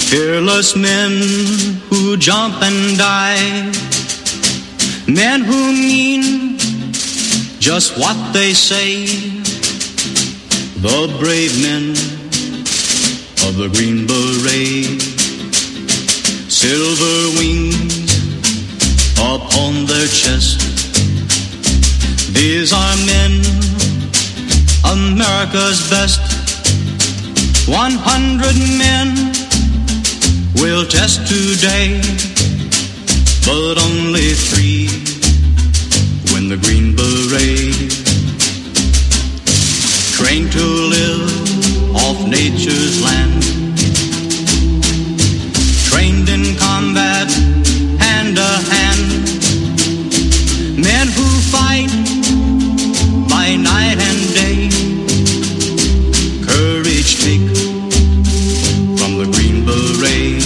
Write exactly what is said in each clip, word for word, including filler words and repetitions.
Fearless men who jump and dive, men who mean just what they say, the brave men of the Green Beret, silver wings upon their chest. These are men, America's best. One hundred men will test today, but only three win the Green Beret. Trained to live off nature's land, trained in combat hand to hand, men who fight by night and day. Courage take from the Green Beret,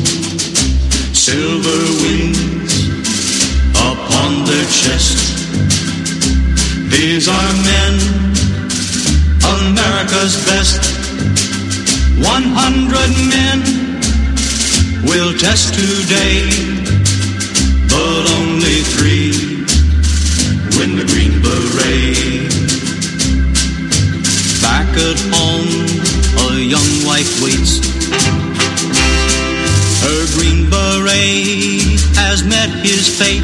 silver wings upon their chest. These are men, America's best. One hundred men will test today, but only three win the Green Beret. Back at home, a young wife waits. Her Green Beret has met his fate.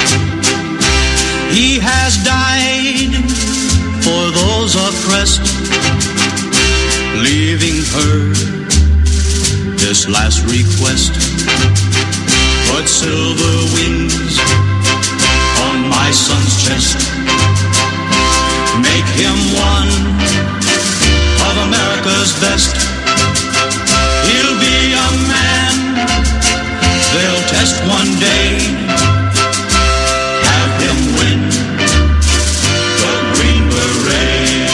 He has died for those oppressed, leaving her this last request. Put silver wings on my son's chest. Make him one of America's best. He'll be a man they'll test one day. Have him win the Green Beret.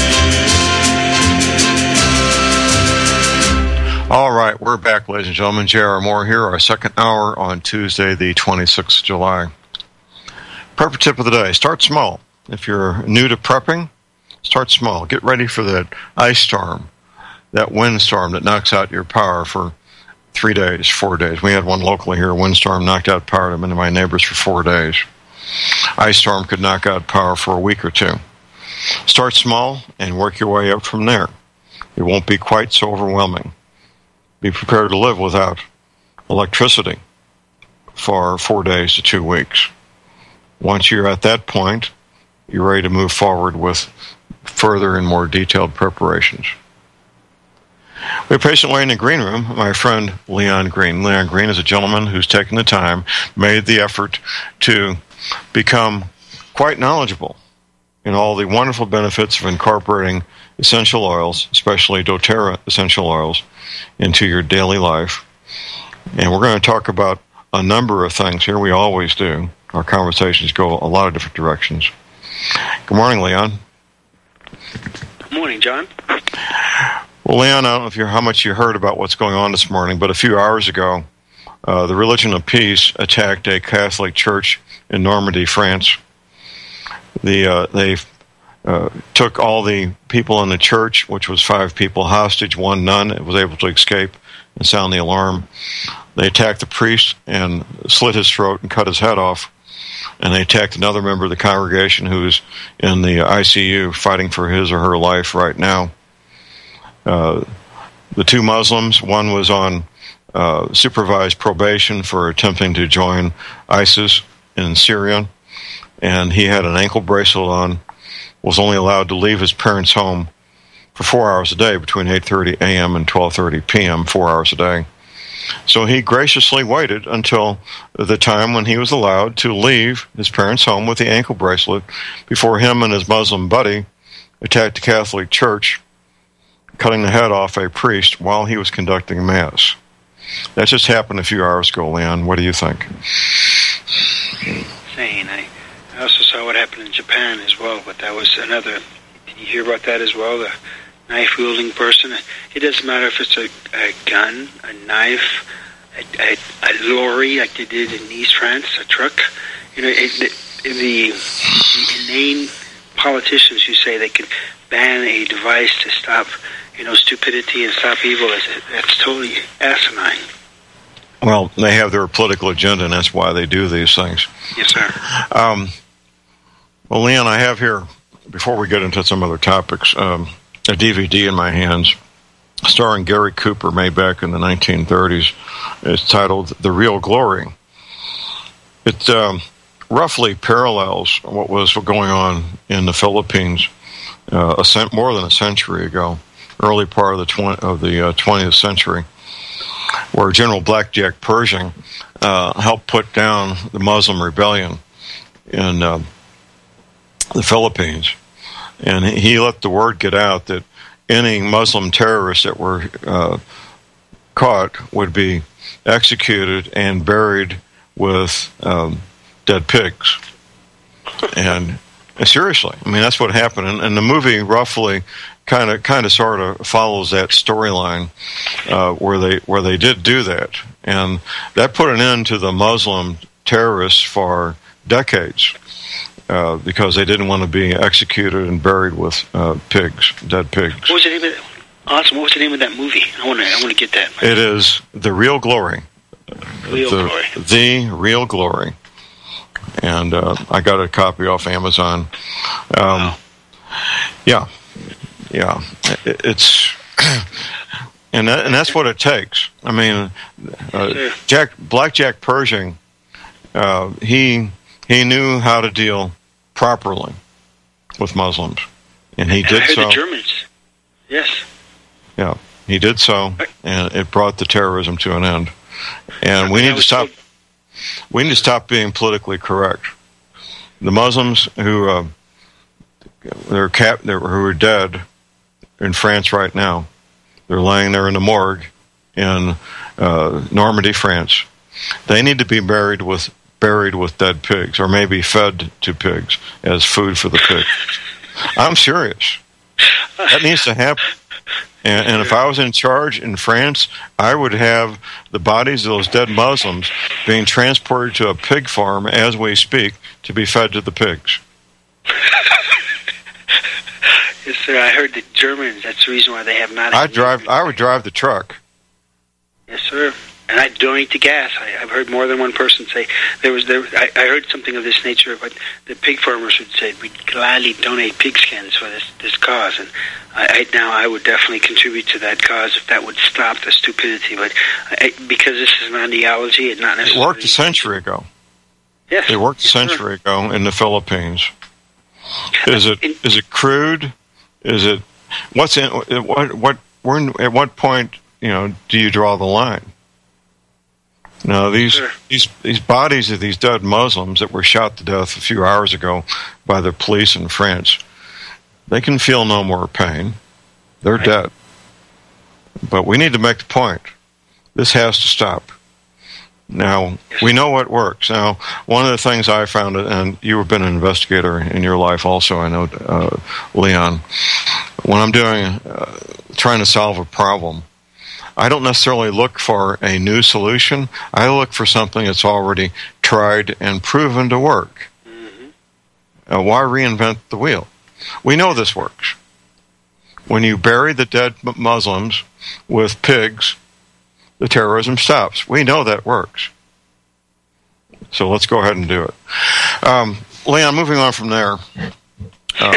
All right, we're back, ladies and gentlemen. J R. Moore here, our second hour on Tuesday, the twenty-sixth of July. Prepper tip of the day, start small. If you're new to prepping, start small. Get ready for that ice storm, that windstorm that knocks out your power for three days, four days. We had one locally here, a windstorm knocked out power to many of my neighbors for four days. Ice storm could knock out power for a week or two. Start small and work your way up from there. It won't be quite so overwhelming. Be prepared to live without electricity for four days to two weeks. Once you're at that point, you're ready to move forward with further and more detailed preparations. We have patiently in the green room my friend Leon Green. Leon Green is a gentleman who's taken the time, made the effort to become quite knowledgeable in all the wonderful benefits of incorporating essential oils, especially doTERRA essential oils, into your daily life. And we're going to talk about a number of things here. We always do. Our conversations go a lot of different directions. Good morning, Leon. Good morning, John. Well, Leon, I don't know if you're, how much you heard about what's going on this morning, but a few hours ago, uh, the Religion of Peace attacked a Catholic church in Normandy, France. The uh, they uh, took all the people in the church, which was five people, hostage. One nun was able to escape and sound the alarm. They attacked the priest and slit his throat and cut his head off. And they attacked another member of the congregation who's in the I C U fighting for his or her life right now. Uh, the two Muslims, one was on uh, supervised probation for attempting to join ISIS in Syria, and he had an ankle bracelet on, was only allowed to leave his parents' home for four hours a day between eight thirty a.m. and twelve thirty p.m., four hours a day. So he graciously waited until the time when he was allowed to leave his parents' home with the ankle bracelet before him and his Muslim buddy attacked the Catholic Church, cutting the head off a priest while he was conducting Mass. That just happened a few hours ago, Leon. What do you think? Insane. I also saw what happened in Japan as well, but that was another... Did you hear about that as well? The knife-wielding person. It doesn't matter if it's a, a gun, a knife, a, a, a lorry like they did in East France, a truck. You know, it, the, the, the inane politicians who say they can ban a device to stop you know, stupidity and stop evil, is that's totally asinine. Well, they have their political agenda, and that's why they do these things. Yes, sir. Um, well, Leon, I have here, before we get into some other topics, um, a D V D in my hands starring Gary Cooper, made back in the nineteen thirties. It's titled The Real Glory. It um, roughly parallels what was going on in the Philippines uh, a cent- more than a century ago, early part of the tw- of the uh, twentieth century, where General Blackjack Pershing uh, helped put down the Muslim rebellion in uh, the Philippines. And he let the word get out that any Muslim terrorists that were uh, caught would be executed and buried with um, dead pigs. And uh, seriously, I mean, that's what happened. And, and the movie roughly kind of, kind of, sort of follows that storyline uh, where they where they did do that, and that put an end to the Muslim terrorists for decades. Uh, because they didn't want to be executed and buried with uh, pigs, dead pigs. What was the name of that? Awesome. What was the name of that movie? I want to. I want to get that. It is The Real Glory. Real the, Glory. The Real Glory. And uh, I got a copy off Amazon. Um, wow. Yeah, yeah. It, it's and that, and that's what it takes. I mean, uh, yes, Jack Blackjack Pershing. Uh, he. He knew how to deal properly with Muslims, and he and did I heard so. The Germans, yes, yeah, he did so, and it brought the terrorism to an end. And we need to stop. So... We need to stop being politically correct. The Muslims who uh, they're cap, they're, who are dead in France right now, they're laying there in the morgue in uh, Normandy, France. They need to be buried with. buried with dead pigs, or maybe fed to pigs as food for the pigs. I'm serious. That needs to happen. And, and if I was in charge in France, I would have the bodies of those dead Muslims being transported to a pig farm as we speak to be fed to the pigs. Yes, sir. I heard the Germans, that's the reason why they have not... I drive. I would drive the truck. Yes, sir. And I donate the gas. I, I've heard more than one person say there was there. I, I heard something of this nature, but the pig farmers would say we'd gladly donate pig skins for this this cause. And I, I now I would definitely contribute to that cause if that would stop the stupidity. But I, because this is an ideology, it not necessarily. It worked a century ago. Yes, it worked a yes, century sir. ago in the Philippines. Is it in, is it crude? Is it what's in what what? We're at what point you know do you draw the line? Now, these, sure. these these bodies of these dead Muslims that were shot to death a few hours ago by the police in France, they can feel no more pain. They're right. dead. But we need to make the point. This has to stop. Now, we know what works. Now, one of the things I found, and you've been an investigator in your life also, I know, uh, Leon, when I'm doing, uh, trying to solve a problem, I don't necessarily look for a new solution. I look for something that's already tried and proven to work. Mm-hmm. Uh, why reinvent the wheel? We know this works. When you bury the dead Muslims with pigs, the terrorism stops. We know that works. So let's go ahead and do it. Um, Leon, moving on from there. Uh,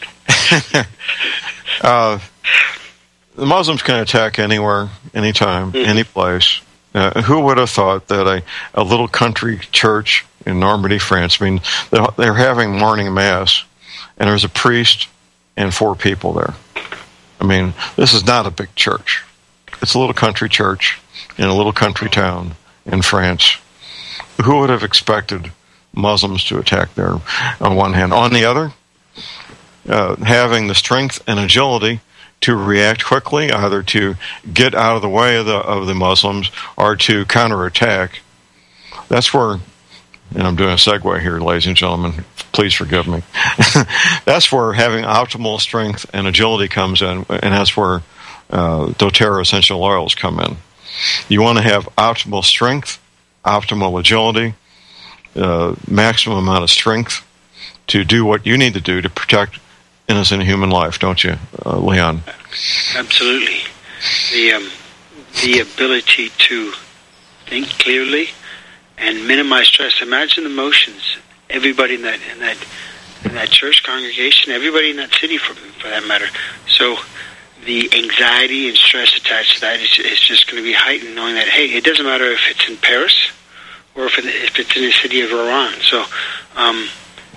uh, The Muslims can attack anywhere, anytime, mm-hmm. any place. Uh, who would have thought that a, a little country church in Normandy, France, I mean, they're, they're having morning mass, and there's a priest and four people there. I mean, this is not a big church. It's a little country church in a little country town in France. Who would have expected Muslims to attack there on one hand? On the other, uh, having the strength and agility to react quickly, either to get out of the way of the of the Muslims or to counterattack. That's where, and I'm doing a segue here, ladies and gentlemen, please forgive me. That's where having optimal strength and agility comes in, and that's where uh, doTERRA essential oils come in. You want to have optimal strength, optimal agility, uh, maximum amount of strength to do what you need to do to protect innocent human life, don't you, uh, Leon? Absolutely. The um, the ability to think clearly and minimize stress. Imagine the emotions. Everybody in that in that in that church congregation, everybody in that city, for for that matter. So the anxiety and stress attached to that is, is just going to be heightened, knowing that, hey, it doesn't matter if it's in Paris or if, it, if it's in the city of Iran. So um,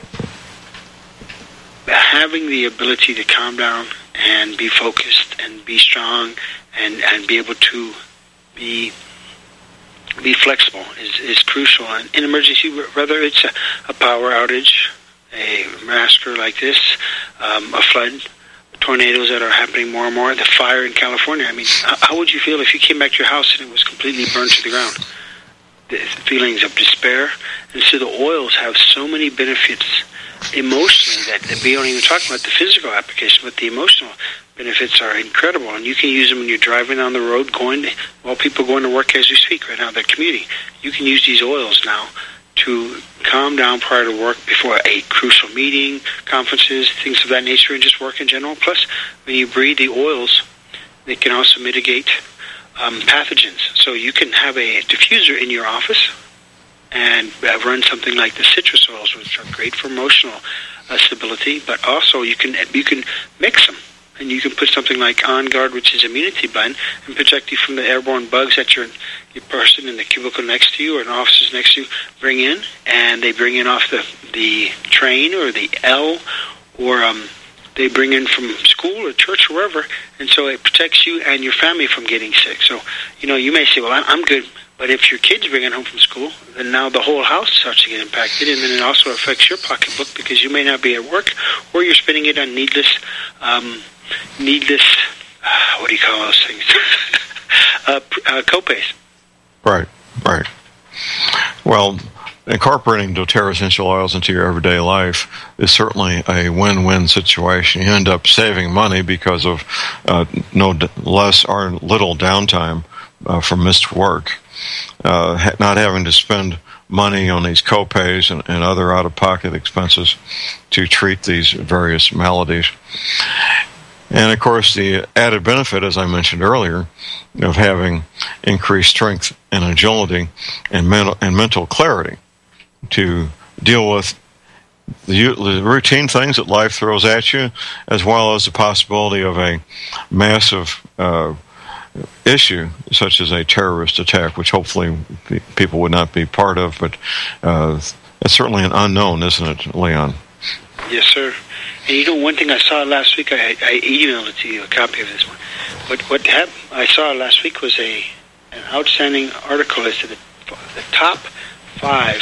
having the ability to calm down and be focused and be strong and, and be able to be be flexible is, is crucial. And in emergency, whether it's a, a power outage, a massacre like this, um, a flood, tornadoes that are happening more and more, the fire in California. I mean, how would you feel if you came back to your house and it was completely burned to the ground? The feelings of despair. And so the oils have so many benefits emotionally that, that we don't even talk about the physical application, but the emotional benefits are incredible. And you can use them when you're driving on the road, going to, well, people going to work as we speak right now, they're commuting. You can use these oils now to calm down prior to work, before a crucial meeting, conferences, things of that nature, and just work in general. Plus, when you breathe the oils, they can also mitigate um, pathogens. So you can have a diffuser in your office and uh, run something like the citrus oils, which are great for emotional uh, stability, but also you can you can mix them. And you can put something like On Guard, which is immunity blend, and protect you from the airborne bugs that your your person in the cubicle next to you or an office next to you bring in, and they bring in off the the train or the L, or um, they bring in from school or church or wherever, and so it protects you and your family from getting sick. So, you know, you may say, well, I'm good, but if your kids bring it home from school, then now the whole house starts to get impacted, and then it also affects your pocketbook because you may not be at work, or you're spending it on needless um needless, uh, what do you call those things? uh, uh, copays. Right, right. Well, incorporating doTERRA essential oils into your everyday life is certainly a win-win situation. You end up saving money because of uh, no d- less or little downtime uh, from missed work, uh, ha- not having to spend money on these copays and, and other out-of-pocket expenses to treat these various maladies. And, of course, the added benefit, as I mentioned earlier, of having increased strength and agility and mental, and mental clarity to deal with the, the routine things that life throws at you, as well as the possibility of a massive uh, issue, such as a terrorist attack, which hopefully people would not be part of. But uh, it's certainly an unknown, isn't it, Leon? Yes, sir. And you know, one thing I saw last week, I, I emailed it to you, a copy of this one. But what happened, I saw last week was a an outstanding article as to the, the top five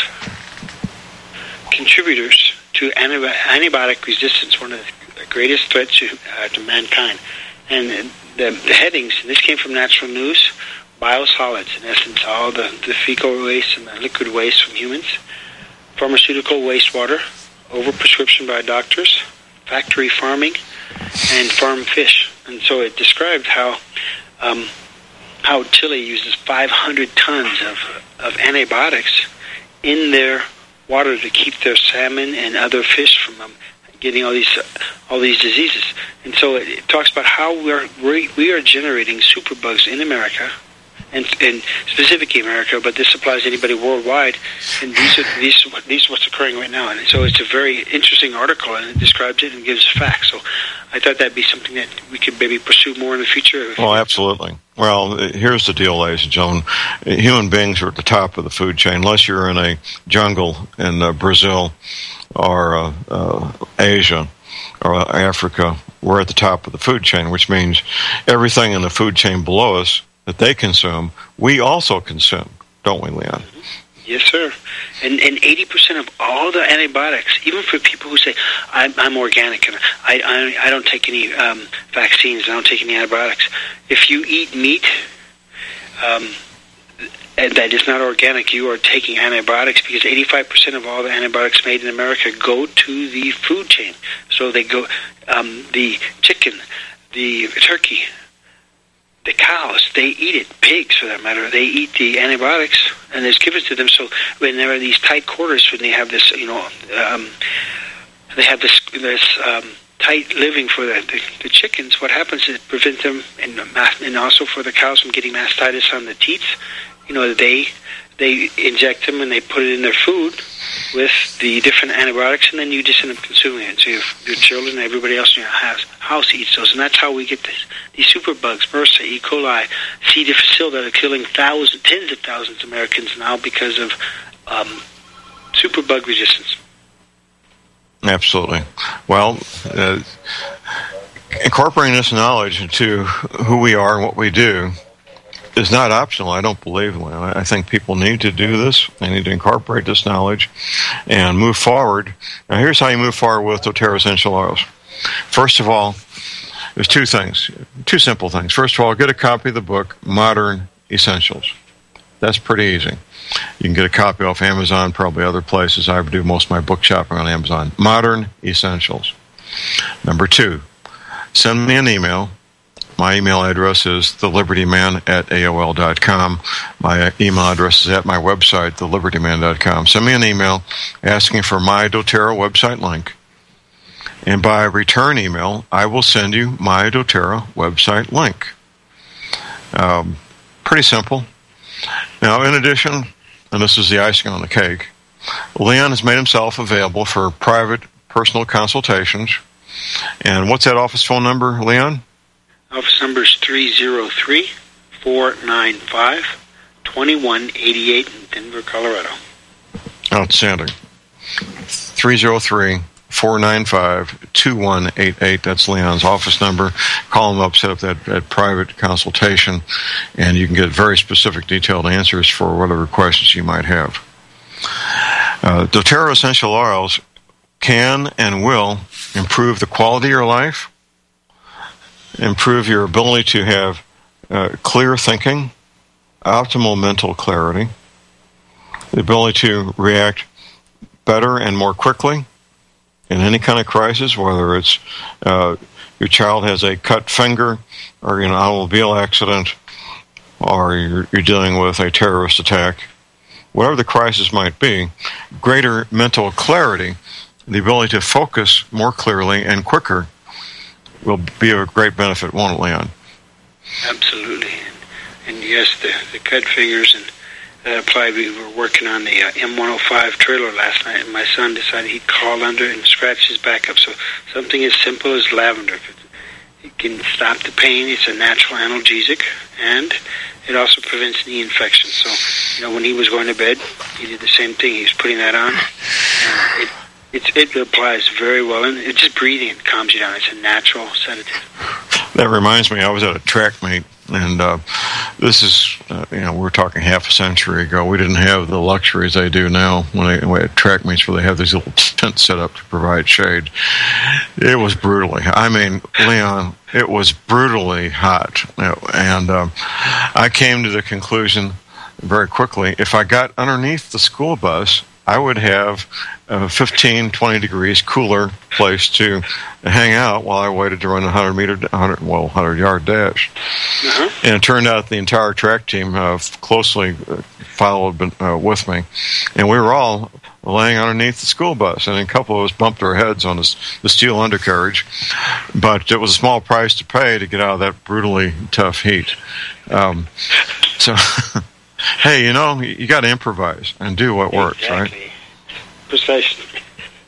contributors to antibi- antibiotic resistance, one of the greatest threats to, uh, to mankind. And the, the headings, and this came from Natural News, biosolids, in essence, all the, the fecal waste and the liquid waste from humans, pharmaceutical wastewater, overprescription by doctors, factory farming, and farm fish. And so it described how um, how Chile uses five hundred tons of, of antibiotics in their water to keep their salmon and other fish from um, getting all these uh, all these diseases. And so it, it talks about how we're, we we are generating superbugs in America, and, and specifically America, but this applies to anybody worldwide. And these are these these are what's occurring right now. And so it's a very interesting article, and it describes it and gives facts. So I thought that'd be something that we could maybe pursue more in the future. Well, absolutely. Well, here's the deal, ladies and gentlemen. Human beings are at the top of the food chain. Unless you're in a jungle in uh, Brazil or uh, uh, Asia or uh, Africa, we're at the top of the food chain, which means everything in the food chain below us that they consume, we also consume, don't we, Leon? Yes, sir. And and eighty percent of all the antibiotics, even for people who say, I'm, I'm organic and I, I I don't take any um, vaccines, I don't take any antibiotics. If you eat meat um, and that is not organic, you are taking antibiotics, because eighty-five percent of all the antibiotics made in America go to the food chain. So they go, um, the chicken, the turkey, the cows, they eat it. Pigs, for that matter, they eat the antibiotics, and it's given to them. So when they're in these tight quarters, when they have this, you know, um, they have this this um, tight living for the, the, the chickens, what happens is it prevents them, and, and also for the cows from getting mastitis on the teats. You know, they they inject them and they put it in their food with the different antibiotics, and then you just end up consuming it. So your, your children and everybody else in your house, house eats those, and that's how we get this, these superbugs, MRSA, E. coli, C. difficile, that are killing thousands, tens of thousands of Americans now because of um, superbug resistance. Absolutely. Well, uh, incorporating this knowledge into who we are and what we do is not optional, I don't believe. I think people need to do this. They need to incorporate this knowledge and move forward. Now, here's how you move forward with doTERRA essential oils. First of all, there's two things, two simple things. First of all, get a copy of the book, Modern Essentials. That's pretty easy. You can get a copy off Amazon, probably other places. I do most of my book shopping on Amazon. Modern Essentials. Number two, send me an email. My email address is the liberty man at A O L dot com. My email address is at my website, the liberty man dot com. Send me an email asking for my doTERRA website link. And by return email, I will send you my doTERRA website link. Um, pretty simple. Now, in addition, and this is the icing on the cake, Leon has made himself available for private personal consultations. And what's that office phone number, Leon? Office number is three oh three, four nine five, two one eight eight in Denver, Colorado. Outstanding. three oh three, four nine five, two one eight eight. That's Leon's office number. Call him up, set up that, that private consultation, and you can get very specific, detailed answers for whatever questions you might have. Uh, doTERRA essential oils can and will improve the quality of your life, improve your ability to have uh, clear thinking, optimal mental clarity, the ability to react better and more quickly in any kind of crisis, whether it's uh, your child has a cut finger or an automobile accident or you're, you're dealing with a terrorist attack. Whatever the crisis might be, greater mental clarity, the ability to focus more clearly and quicker will be of a great benefit, won't it, Leon? Absolutely. And, and yes, the, the cut fingers and that apply. We were working on the uh, M one oh five trailer last night, and my son decided he'd crawl under and scratch his back up. So something as simple as lavender. It can stop the pain. It's a natural analgesic, and it also prevents knee infections. So, you know, when he was going to bed, he did the same thing. He was putting that on, and it It, it applies very well, and it's just breathing. It calms you down. It's a natural sedative. That reminds me, I was at a track meet, and uh, this is, uh, you know, we're talking half a century ago. We didn't have the luxuries they do now when they when at track meets where they have these little tents set up to provide shade. It was brutally, I mean, Leon, it was brutally hot. And um, I came to the conclusion very quickly, if I got underneath the school bus, I would have a fifteen, twenty degrees cooler place to hang out while I waited to run a one hundred meter, one hundred, well, one hundred yard dash. Uh-huh. And it turned out the entire track team uh, closely followed uh, with me. And we were all laying underneath the school bus. And a couple of us bumped our heads on this, the steel undercarriage. But it was a small price to pay to get out of that brutally tough heat. Um, so... Hey, you know, you got to improvise and do what works, exactly. Right? Precisely.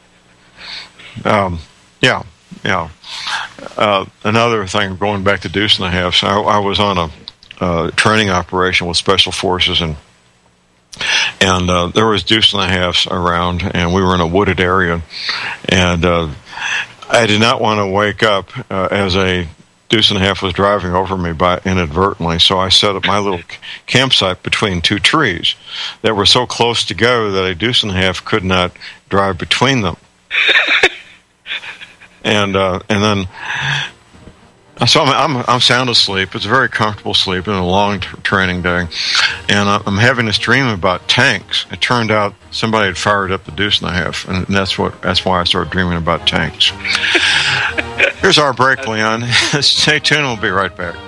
Um, yeah, yeah. Uh, another thing, going back to deuce and a half, so I, I was on a uh, training operation with Special Forces, and and uh, there was deuce and a halves around, and we were in a wooded area, and uh, I did not want to wake up uh, as a deuce and a half was driving over me by inadvertently, so I set up my little campsite between two trees that were so close together that a deuce and a half could not drive between them. and uh, and then, so I'm, I'm I'm sound asleep. It's a very comfortable sleep in a long t- training day, and I'm having this dream about tanks. It turned out somebody had fired up the deuce and a half, and that's what that's why I started dreaming about tanks. Here's our break, Leon. Stay tuned. We'll be right back.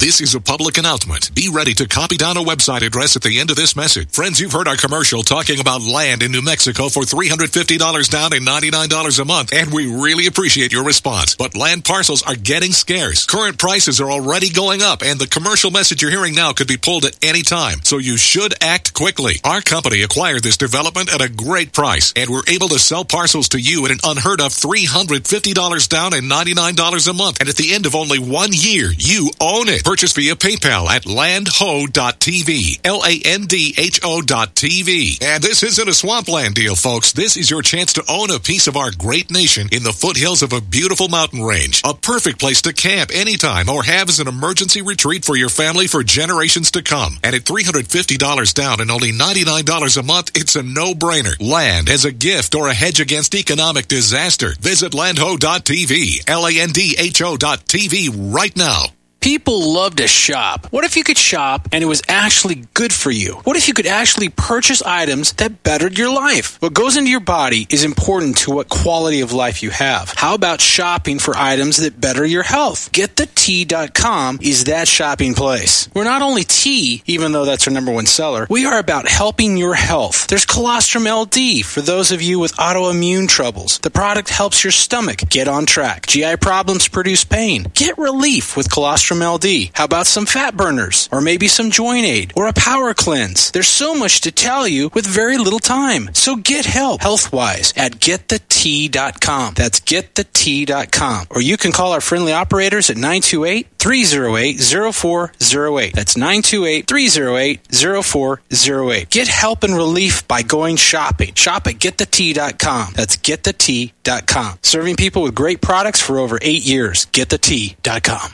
This is a public announcement. Be ready to copy down a website address at the end of this message. Friends, you've heard our commercial talking about land in New Mexico for three hundred fifty dollars down and ninety-nine dollars a month, and we really appreciate your response. But land parcels are getting scarce. Current prices are already going up, and the commercial message you're hearing now could be pulled at any time, so you should act quickly. Our company acquired this development at a great price, and we're able to sell parcels to you at an unheard of three hundred fifty dollars down and ninety-nine dollars a month, and at the end of only one year, you own it. Purchase via PayPal at landho dot t v, L A N D H O dot T V. And this isn't a swampland deal, folks. This is your chance to own a piece of our great nation in the foothills of a beautiful mountain range. A perfect place to camp anytime or have as an emergency retreat for your family for generations to come. And at three hundred fifty dollars down and only ninety-nine dollars a month, it's a no-brainer. Land as a gift or a hedge against economic disaster. Visit landho dot t v, L A N D H O dot T V right now. People love to shop. What if you could shop and it was actually good for you? What if you could actually purchase items that bettered your life? What goes into your body is important to what quality of life you have. How about shopping for items that better your health? get the tea dot com is that shopping place. We're not only tea, even though that's our number one seller, we are about helping your health. There's Colostrum L D for those of you with autoimmune troubles. The product helps your stomach get on track. G I problems produce pain. Get relief with Colostrum L D. How about some fat burners? Or maybe some joint aid? Or a power cleanse? There's so much to tell you with very little time. So get help health-wise at get the tea dot com. That's get the tea dot com. Or you can call our friendly operators at nine two eight, three oh eight, oh four oh eight. That's nine two eight, three oh eight, oh four oh eight. Get help and relief by going shopping. Shop at get the tea dot com. That's get the tea dot com. Serving people with great products for over eight years. get the tea dot com.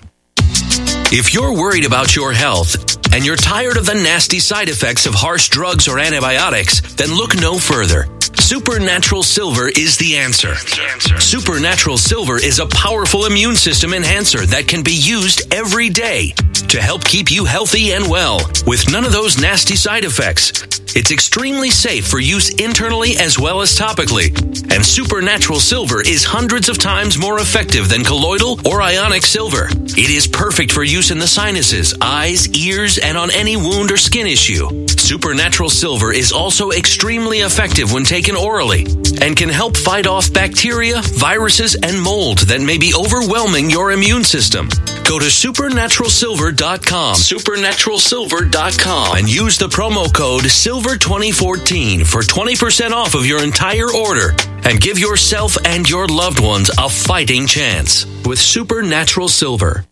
If you're worried about your health and you're tired of the nasty side effects of harsh drugs or antibiotics, then look no further. Supernatural Silver is the answer. Supernatural Silver is a powerful immune system enhancer that can be used every day to help keep you healthy and well with none of those nasty side effects. It's extremely safe for use internally as well as topically. And Supernatural Silver is hundreds of times more effective than colloidal or ionic silver. It is perfect for use in the sinuses, eyes, ears, and on any wound or skin issue. Supernatural Silver is also extremely effective when taken orally and can help fight off bacteria, viruses, and mold that may be overwhelming your immune system. Go to supernatural silver dot com, supernatural silver dot com, and use the promo code silver twenty fourteen for twenty percent off of your entire order and give yourself and your loved ones a fighting chance with Supernatural Silver.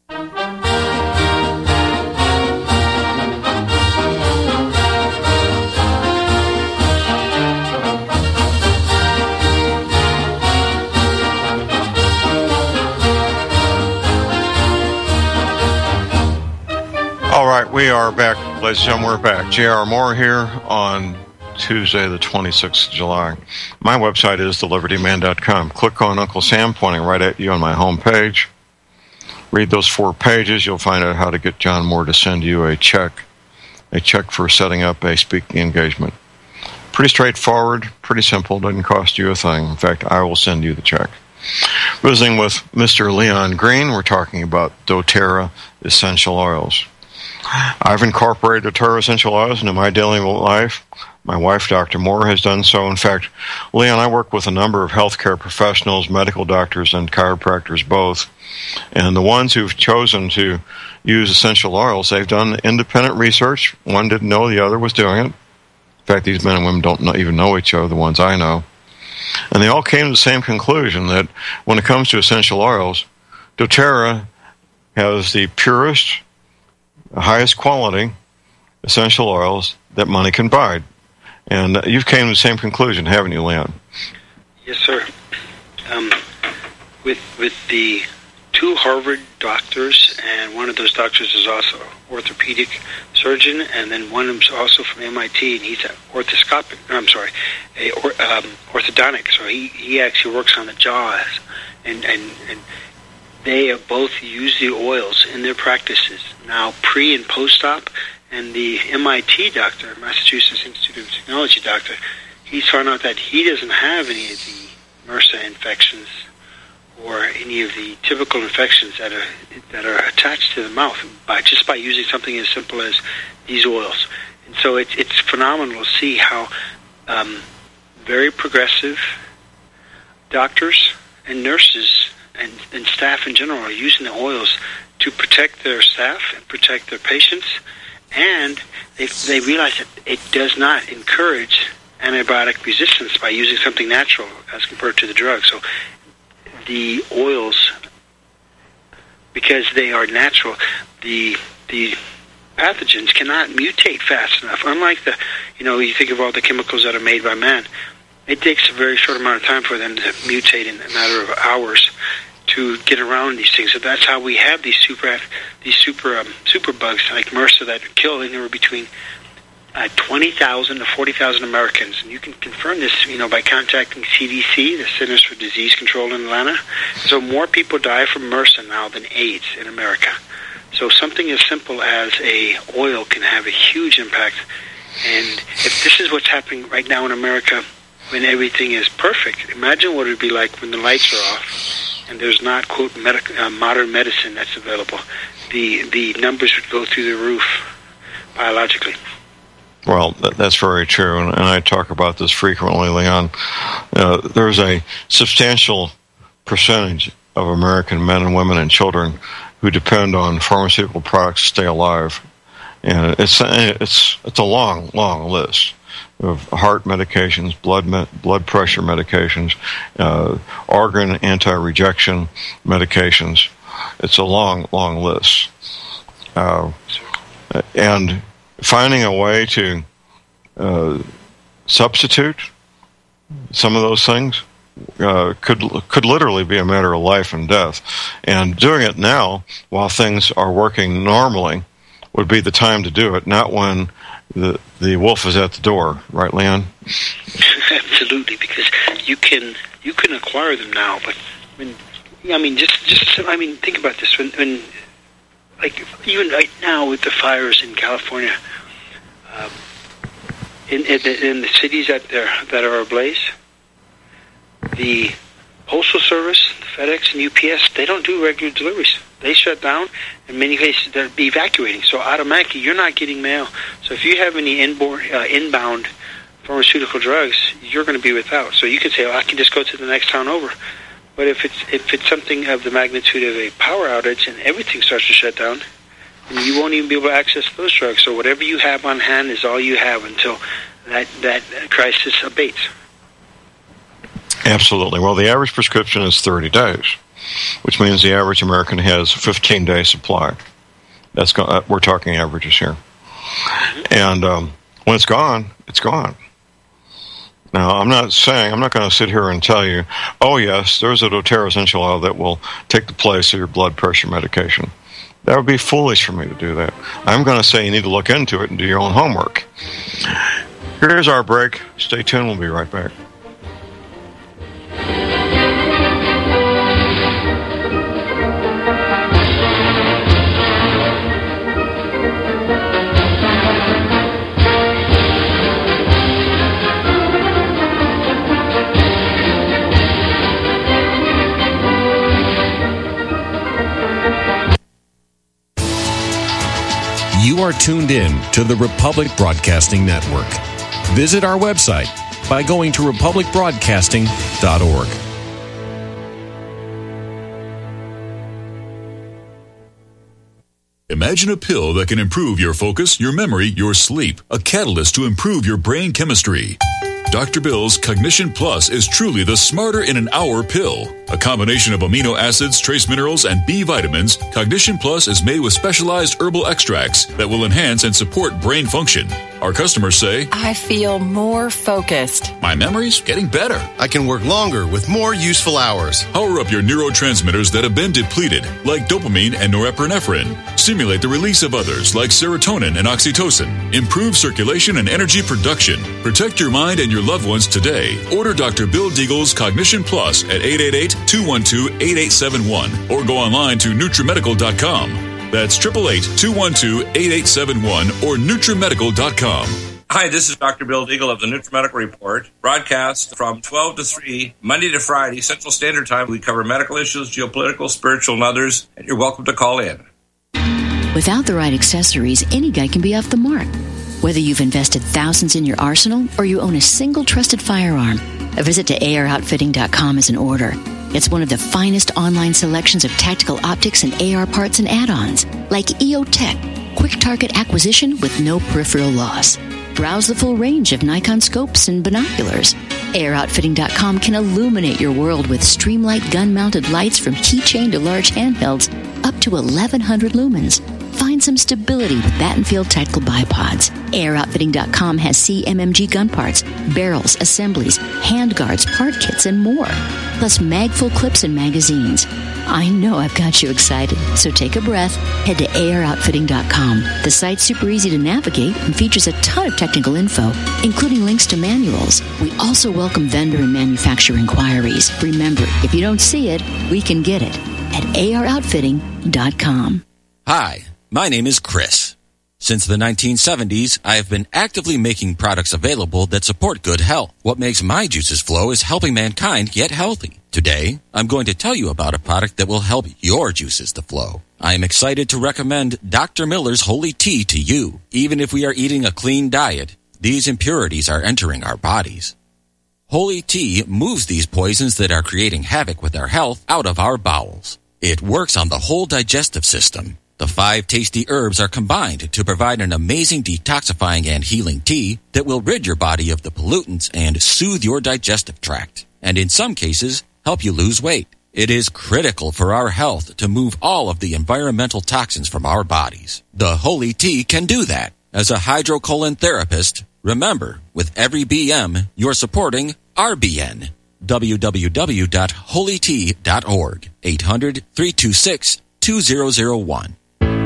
All right, we are back, ladies and gentlemen, we're back. J R. Moore here on Tuesday, the twenty-sixth of July. My website is the liberty man dot com. Click on Uncle Sam pointing right at you on my home page. Read those four pages. You'll find out how to get John Moore to send you a check, a check for setting up a speaking engagement. Pretty straightforward, pretty simple, doesn't cost you a thing. In fact, I will send you the check. Visiting with Mister Leon Green, we're talking about doTERRA essential oils. I've incorporated doTERRA essential oils into my daily life. My wife, Doctor Moore, has done so. In fact, Leon, I work with a number of healthcare professionals, medical doctors, and chiropractors both. And the ones who've chosen to use essential oils, they've done independent research. One didn't know the other was doing it. In fact, these men and women don't know, even know each other, the ones I know. And they all came to the same conclusion that when it comes to essential oils, doTERRA has the purest, highest quality essential oils that money can buy. And you've came to the same conclusion, haven't you, Leon? Yes, sir. Um, with with the two Harvard doctors, and one of those doctors is also an orthopedic surgeon, and then one is also from M I T, and he's an orthoscopic, I'm sorry, a or, um, orthodontic, so he, he actually works on the jaws, and, and, and they have both used the oils in their practices, now pre and post-op, and the M I T doctor, Massachusetts Institute of Technology doctor, he's found out that he doesn't have any of the MRSA infections or any of the typical infections that are that are attached to the mouth by just by using something as simple as these oils. And so it's it's phenomenal to see how um, very progressive doctors and nurses and, and staff in general are using the oils to protect their staff and protect their patients, and they they realize that it does not encourage antibiotic resistance by using something natural as compared to the drug. So the oils, because they are natural, the the pathogens cannot mutate fast enough. Unlike the, you know, you think of all the chemicals that are made by man, it takes a very short amount of time for them to mutate in a matter of hours to get around these things. So that's how we have these super these super um, super bugs like MRSA that kill anywhere between uh, twenty thousand to forty thousand Americans. And you can confirm this, you know, by contacting C D C, the Centers for Disease Control in Atlanta. So more people die from MRSA now than AIDS in America. So something as simple as a oil can have a huge impact. And if this is what's happening right now in America when everything is perfect, imagine what it would be like when the lights are off and there's not, quote, medic- uh, modern medicine that's available. The the numbers would go through the roof biologically. Well, that, that's very true, and, and I talk about this frequently, Leon. Uh, there's a substantial percentage of American men and women and children who depend on pharmaceutical products to stay alive, and it's it's it's a long, long list of heart medications, blood me- blood pressure medications, uh, organ anti-rejection medications. It's a long, long list, uh, and finding a way to uh, substitute some of those things uh, could could literally be a matter of life and death. And doing it now, while things are working normally, would be the time to do it, not when the the wolf is at the door, right, Leon? Absolutely, because you can you can acquire them now, but when I mean, just just I mean, think about this. When, when like even right now with the fires in California, um, in, in, the, in the cities that are that are ablaze, the Postal Service, FedEx, and U P S, they don't do regular deliveries. They shut down. In many cases, they're evacuating. So automatically, you're not getting mail. So if you have any inbound, uh, inbound pharmaceutical drugs, you're going to be without. So you can say, "Oh, I can just go to the next town over." But if it's if it's something of the magnitude of a power outage and everything starts to shut down, then you won't even be able to access those drugs. So whatever you have on hand is all you have until that that crisis abates. Absolutely. Well, the average prescription is thirty days, which means the average American has a fifteen-day supply. That's go- we're talking averages here. And um, when it's gone, it's gone. Now, I'm not saying, I'm not going to sit here and tell you, oh, yes, there's a doTERRA essential oil that will take the place of your blood pressure medication. That would be foolish for me to do that. I'm going to say you need to look into it and do your own homework. Here's our break. Stay tuned. We'll be right back. You are tuned in to the Republic Broadcasting Network. Visit our website by going to republic broadcasting dot org. Imagine a pill that can improve your focus, your memory, your sleep, a catalyst to improve your brain chemistry. Doctor Bill's Cognition Plus is truly the smarter in an hour pill. A combination of amino acids, trace minerals, and B vitamins, Cognition Plus is made with specialized herbal extracts that will enhance and support brain function. Our customers say, I feel more focused. My memory's getting better. I can work longer with more useful hours. Power up your neurotransmitters that have been depleted, like dopamine and norepinephrine. Stimulate the release of others, like serotonin and oxytocin. Improve circulation and energy production. Protect your mind and your loved ones today. Order Doctor Bill Deagle's Cognition Plus at eight eight eight, two one two, eight eight seven one or go online to nutrimedical dot com. That's eight eight eight, two one two, eight eight seven one or nutrimedical dot com. Hi, this is Doctor Bill Deagle of the NutriMedical Report, broadcast from twelve to three, Monday to Friday, Central Standard Time. We cover medical issues, geopolitical, spiritual, and others, and you're welcome to call in. Without the right accessories, any guy can be off the mark. Whether you've invested thousands in your arsenal or you own a single trusted firearm, a visit to A R outfitting dot com is in order. It's one of the finest online selections of tactical optics and A R parts and add-ons, like E O Tech, quick target acquisition with no peripheral loss. Browse the full range of Nikon scopes and binoculars. A R outfitting dot com can illuminate your world with Streamlight gun-mounted lights from keychain to large handhelds up to eleven hundred lumens. Find some stability with Battenfield Tactical Bipods. A R outfitting dot com has C M M G gun parts, barrels, assemblies, handguards, part kits, and more. Plus mag-full clips and magazines. I know I've got you excited, so take a breath. Head to A R outfitting dot com. The site's super easy to navigate and features a ton of technical info, including links to manuals. We also welcome vendor and manufacturer inquiries. Remember, if you don't see it, we can get it at A R outfitting dot com. Hi, my name is Chris. Since the nineteen seventies, I have been actively making products available that support good health. What makes my juices flow is helping mankind get healthy. Today, I'm going to tell you about a product that will help your juices to flow. I am excited to recommend Doctor Miller's Holy Tea to you. Even if we are eating a clean diet, these impurities are entering our bodies. Holy Tea moves these poisons that are creating havoc with our health out of our bowels. It works on the whole digestive system. The five tasty herbs are combined to provide an amazing detoxifying and healing tea that will rid your body of the pollutants and soothe your digestive tract, and in some cases, help you lose weight. It is critical for our health to move all of the environmental toxins from our bodies. The Holy Tea can do that. As a hydrocolon therapist, remember, with every B M, you're supporting R B N. w w w dot holy tea dot org. eight hundred, three two six, two zero zero one.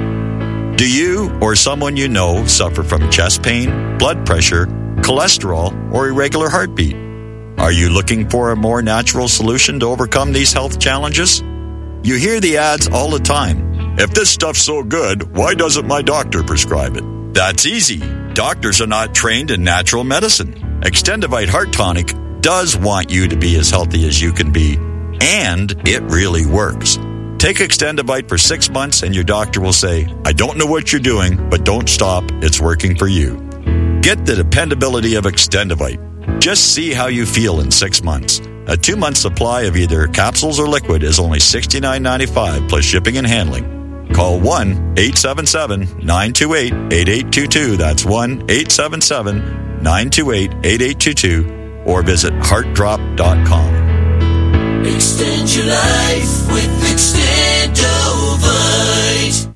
Do you or someone you know suffer from chest pain, blood pressure, cholesterol, or irregular heartbeat? Are you looking for a more natural solution to overcome these health challenges? You hear the ads all the time. If this stuff's so good, why doesn't my doctor prescribe it? That's easy. Doctors are not trained in natural medicine. Extendivite Heart Tonic does want you to be as healthy as you can be, and it really works. Take Extendivite for six months and your doctor will say, I don't know what you're doing, but don't stop. It's working for you. Get the dependability of Extendivite. Just see how you feel in six months. A two-month supply of either capsules or liquid is only sixty-nine ninety-five plus shipping and handling. Call one eight seven seven, nine two eight, eight eight two two. That's one eight seven seven, nine two eight, eight eight two two. Or visit heart drop dot com. Extend your life with Extendovite.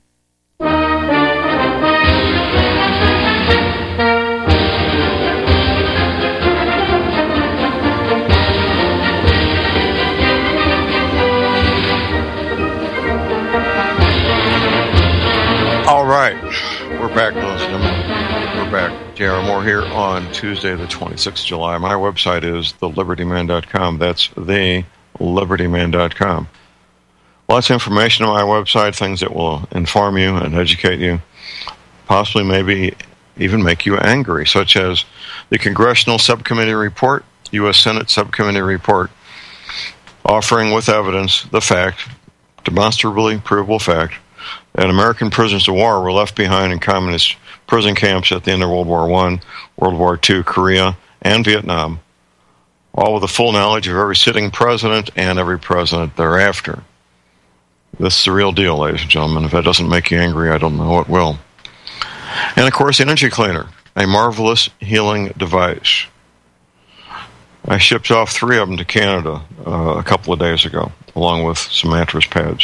All right, we're back, ladies and gentlemen. We're back. J R Moore here on Tuesday, the twenty-sixth of July. My website is the liberty man dot com. That's the liberty man dot com. Lots of information on my website, things that will inform you and educate you, possibly maybe even make you angry, such as the Congressional Subcommittee Report, U S Senate Subcommittee Report, offering with evidence the fact, demonstrably provable fact, that American prisoners of war were left behind in communist prison camps at the end of World War One, World War Two, Korea, and Vietnam, all with the full knowledge of every sitting president and every president thereafter. This is the real deal, ladies and gentlemen. If that doesn't make you angry, I don't know what will. And, of course, the Energy Cleaner, a marvelous healing device. I shipped off three of them to Canada uh, a couple of days ago, along with some mattress pads.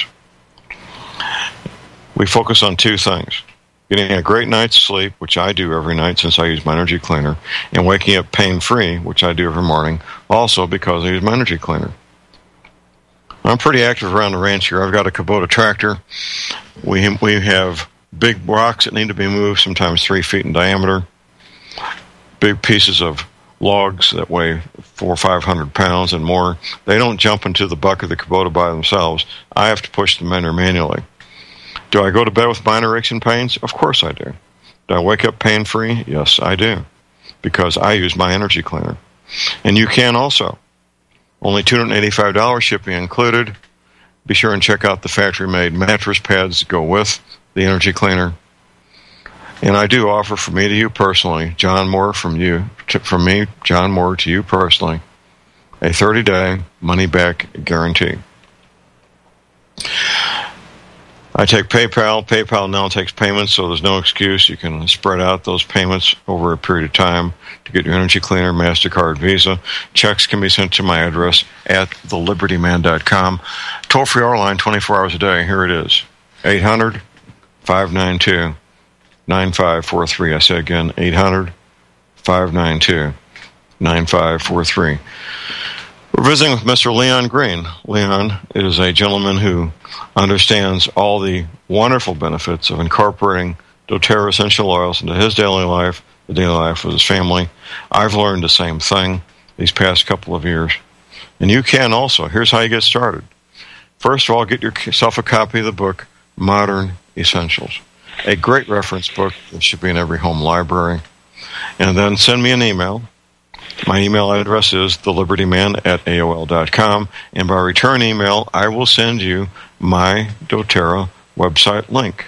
We focus on two things: getting a great night's sleep, which I do every night since I use my Energy Cleaner, and waking up pain-free, which I do every morning, also because I use my Energy Cleaner. I'm pretty active around the ranch here. I've got a Kubota tractor. We we have big rocks that need to be moved, sometimes three feet in diameter. Big pieces of logs that weigh four or five hundred pounds and more. They don't jump into the bucket of the Kubota by themselves. I have to push them in there manually. Do I go to bed with minor aches and pains? Of course I do. Do I wake up pain-free? Yes, I do. because I use my energy cleaner. And you can also. Only two hundred eighty-five dollars shipping included. Be sure and check out the factory-made mattress pads that go with the energy cleaner. And I do offer from me to you personally, John Moore from you, from me, John Moore to you personally, a thirty-day money-back guarantee. I take PayPal. PayPal now takes payments, so there's no excuse. You can spread out those payments over a period of time to get your energy cleaner, MasterCard, Visa. Checks can be sent to my address at the liberty man dot com. Toll-free hour line, twenty-four hours a day. Here it is, eight hundred, five nine two, nine five four three. I say again, eight hundred, five nine two, nine five four three. We're visiting with Mister Leon Green. Leon is a gentleman who understands all the wonderful benefits of incorporating doTERRA essential oils into his daily life, the daily life of his family. I've learned the same thing these past couple of years. And you can also. Here's how you get started. First of all, get yourself a copy of the book, Modern Essentials, a great reference book that should be in every home library. And then send me an email. My email address is the liberty man at A O L dot com, and by return email, I will send you my doTERRA website link.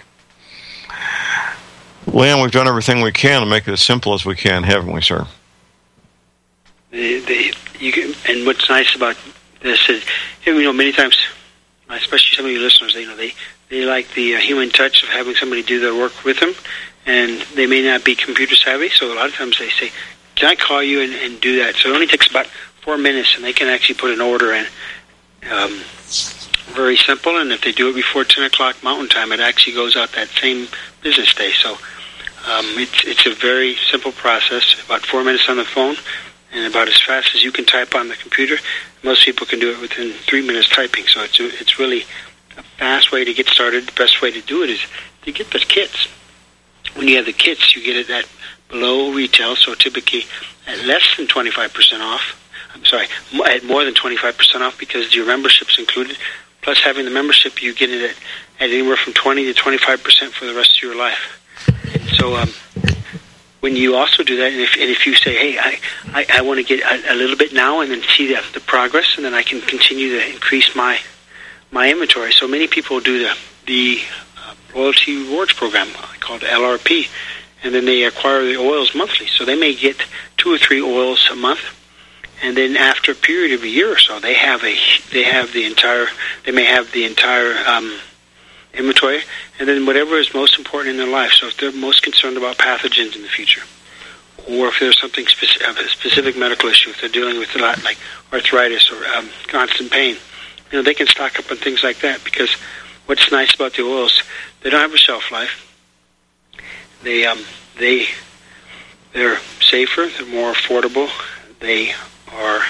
Leon, we've done everything we can to make it as simple as we can, haven't we, sir? The, the, you can, and what's nice about this is, you know, many times, especially some of your listeners, they, you know, they, they like the uh, human touch of having somebody do their work with them, and they may not be computer savvy, so a lot of times they say, can I call you and, and do that? So it only takes about four minutes, and they can actually put an order in. Um, very simple, and if they do it before ten o'clock Mountain Time, it actually goes out that same business day. So um, it's it's a very simple process, about four minutes on the phone, and about as fast as you can type on the computer. Most people can do it within three minutes typing, so it's, it's really a fast way to get started. The best way to do it is to get the kits. When you have the kits, you get it at below retail, so typically at less than twenty-five percent off. I'm sorry, at more than twenty-five percent off because your membership's included. Plus, having the membership, you get it at, at anywhere from twenty to twenty-five percent for the rest of your life. So um, when you also do that, and if, and if you say, hey, I, I, I want to get a, a little bit now and then see the, the progress, and then I can continue to increase my my inventory. So many people do the, the uh, loyalty rewards program called L R P, and then they acquire the oils monthly. So they may get two or three oils a month, and then after a period of a year or so, they have a they have the entire they may have the entire um, inventory, and then whatever is most important in their life. So if they're most concerned about pathogens in the future, or if there's something specific, a specific medical issue, if they're dealing with a lot like arthritis or um, constant pain, you know, they can stock up on things like that. Because what's nice about the oils, they don't have a shelf life. They um they they're safer, they're more affordable, they are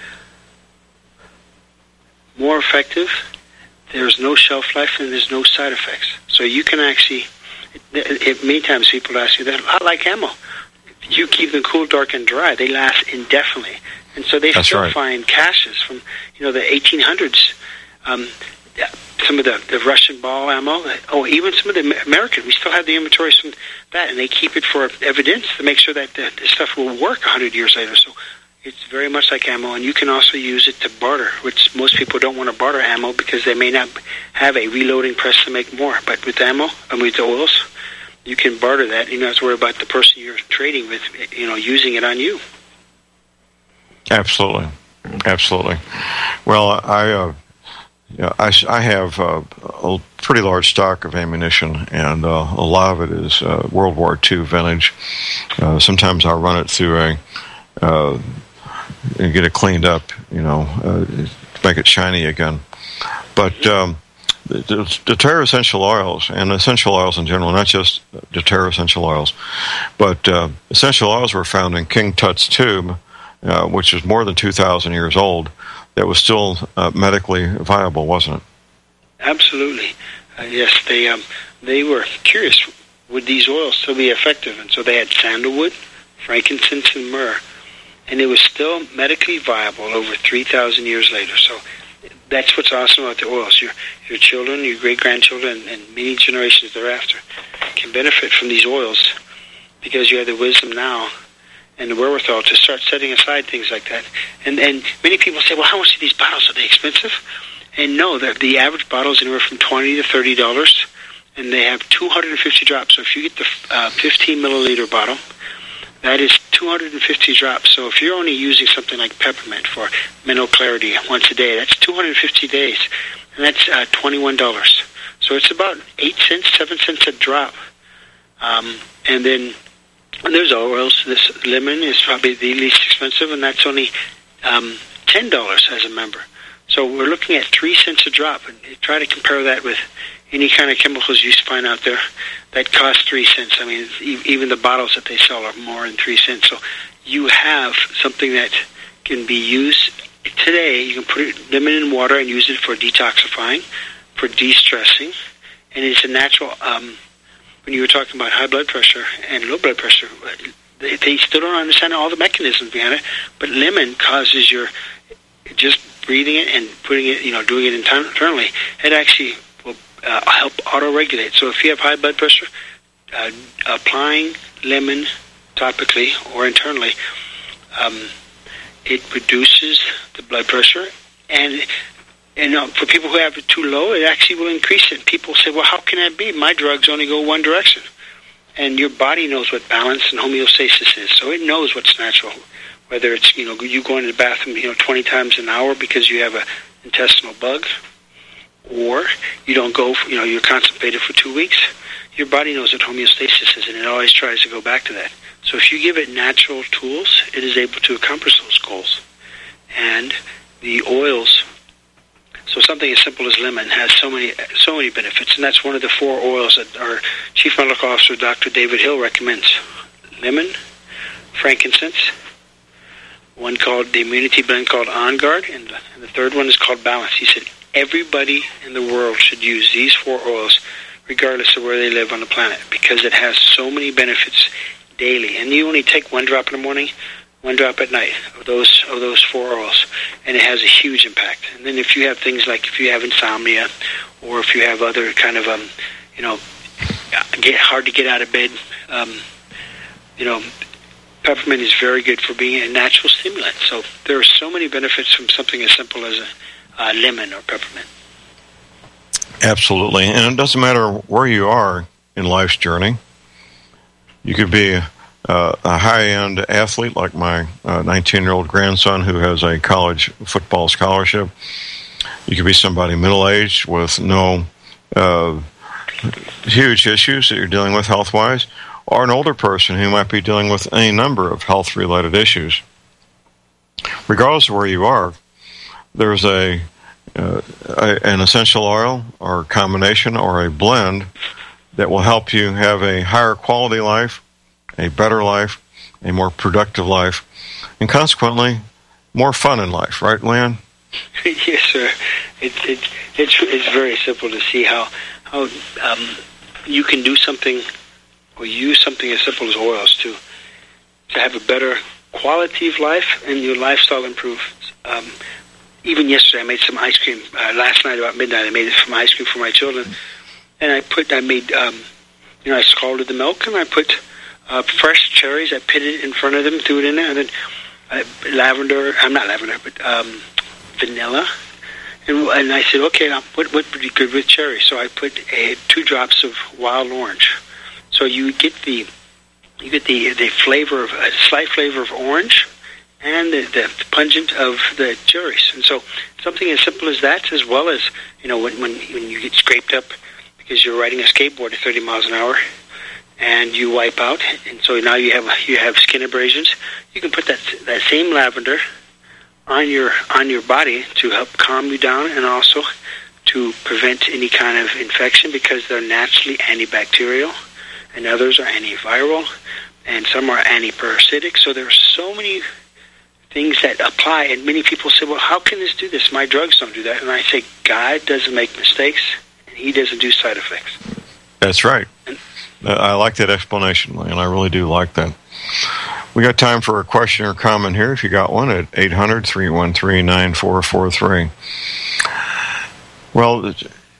more effective. There's no shelf life and there's no side effects. So you can actually, it, it, many times people ask you that, I like ammo. You keep them cool, dark, and dry. They last indefinitely. And so they That's still right. find caches from, you know, the eighteen hundreds. Um, some of the, the Russian ball ammo. Oh, even some of the American. We still have the inventories from that, and they keep it for evidence to make sure that the, the stuff will work one hundred years later. So it's very much like ammo, and you can also use it to barter, which most people don't want to barter ammo because they may not have a reloading press to make more. But with ammo, and with the oils, you can barter that. You don't have to worry about the person you're trading with, you know, using it on you. Absolutely. Absolutely. Well, I... Uh Yeah, I, I have uh, a pretty large stock of ammunition, and uh, a lot of it is uh, World War Two vintage. Uh, sometimes I'll run it through a, uh, and get it cleaned up, you know, uh, to make it shiny again. But um, the, the doTERRA essential oils, and essential oils in general, not just doTERRA essential oils, but uh, essential oils were found in King Tut's tube, uh, which is more than two thousand years old. That was still uh, medically viable, wasn't it? Absolutely. Uh, yes, they um, they were curious, would these oils still be effective? And so they had sandalwood, frankincense, and myrrh. And it was still medically viable over three thousand years later. So that's what's awesome about the oils. Your, your children, your great-grandchildren, and, and many generations thereafter can benefit from these oils because you have the wisdom now and the wherewithal to start setting aside things like that. And and many people say, well, how much are these bottles? Are they expensive? And no, the, the average bottle is anywhere from twenty to thirty dollars, and they have two hundred fifty drops. So if you get the uh, fifteen milliliter bottle, that is two hundred fifty drops. So if you're only using something like peppermint for mental clarity once a day, that's two hundred fifty days, and that's uh, twenty-one dollars. So it's about eight cents, seven cents a drop. Um, and then and there's oils. This lemon is probably the least expensive, and that's only um, ten dollars as a member. So we're looking at three cents a drop, and try to compare that with any kind of chemicals you find out there that cost three cents. I mean, even the bottles that they sell are more than three cents. So you have something that can be used today. You can put it, lemon in water and use it for detoxifying, for de-stressing, and it's a natural. Um, when you were talking about high blood pressure and low blood pressure, they, they still don't understand all the mechanisms behind it. But lemon causes your just breathing it and putting it, you know, doing it internally. It actually will uh, help auto-regulate. So if you have high blood pressure, uh, applying lemon topically or internally, um, it reduces the blood pressure, and and uh, for people who have it too low, it actually will increase it. People say, well, how can that be? My drugs only go one direction. And your body knows what balance and homeostasis is, so it knows what's natural. Whether it's, you know, you go into the bathroom, you know, twenty times an hour because you have a intestinal bug, or you don't go, you know, you're constipated for two weeks, your body knows what homeostasis is, and it always tries to go back to that. So if you give it natural tools, it is able to accomplish those goals. And the oils, so something as simple as lemon has so many so many benefits, and that's one of the four oils that our Chief Medical Officer, Doctor David Hill, recommends. Lemon, frankincense, one called the immunity blend called On Guard, and the, and the third one is called Balance. He said everybody in the world should use these four oils regardless of where they live on the planet, because it has so many benefits daily. And you only take one drop in the morning, one drop at night of those of those four oils, and it has a huge impact. And then if you have things like if you have insomnia, or if you have other kind of um, you know, get hard to get out of bed, um, you know, peppermint is very good for being a natural stimulant. So there are so many benefits from something as simple as a uh, lemon or peppermint. Absolutely, and it doesn't matter where you are in life's journey. You could be uh, a high-end athlete like my uh, nineteen-year-old grandson who has a college football scholarship. You could be somebody middle-aged with no uh, huge issues that you're dealing with health-wise, or an older person who might be dealing with any number of health-related issues. Regardless of where you are, there's a, uh, a an essential oil or a combination or a blend that will help you have a higher quality life, a better life, a more productive life, and consequently, more fun in life. Right, Leon? Yes, sir. It's it, it's it's very simple to see how how um, you can do something or use something as simple as oils to to have a better quality of life and your lifestyle improves. Um, even yesterday, I made some ice cream. Uh, last night about midnight, I made some ice cream for my children, and I put I made um, you know I scalded the milk and I put uh, fresh cherries. I pitted it in front of them, threw it in there, and then uh, lavender. I'm not lavender, but um, vanilla. And, and I said, okay, now what what would be good with cherry? So I put a, two drops of wild orange. So you get the you get the the flavor of a slight flavor of orange, and the, the pungent of the cherries. And so something as simple as that, as well as you know when when when you get scraped up because you're riding a skateboard at thirty miles an hour, and you wipe out, and so now you have you have skin abrasions. You can put that that same lavender on your on your body to help calm you down, and also to prevent any kind of infection because they're naturally antibacterial, and others are antiviral, and some are antiparasitic. So there are so many things that apply, and many people say, well, how can this do this? My drugs don't do that. And I say, God doesn't make mistakes, and he doesn't do side effects. That's right. And, I like that explanation, and I really do like that. We got time for a question or comment here. If you got one, at eight hundred, three one three, nine four four three. Well,